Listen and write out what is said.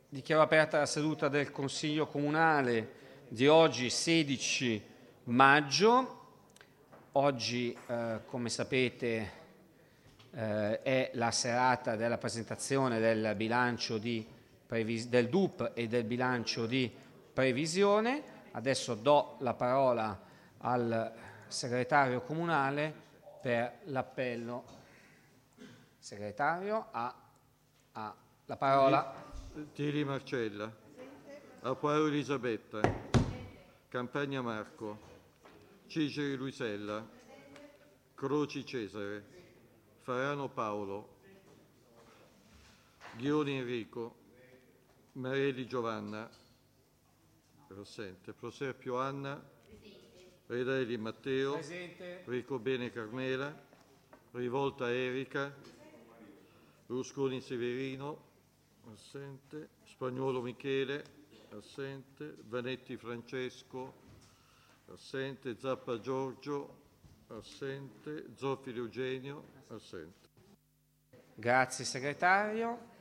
Dichiaro aperta la seduta del Consiglio Comunale di oggi, 16 maggio. Oggi, come sapete, è la serata della presentazione del bilancio del DUP e del bilancio di previsione. Adesso do la parola al segretario comunale per l'appello. Segretario ha la parola. Tiri Marcella, Aparo Elisabetta, Campagna Marco, Ciceri Luisella, Croci Cesare, Farano Paolo, Ghioni Enrico, Marelli Giovanna, assente, Proserpio Anna, Redelli Matteo, Presente. Ricobene Carmela, Rivolta Erika, Rusconi Severino, assente, Spagnuolo Michele, assente, Vanetti Francesco, assente, Zappa Giorgio, assente, Zoffili Eugenio, assente. Grazie segretario.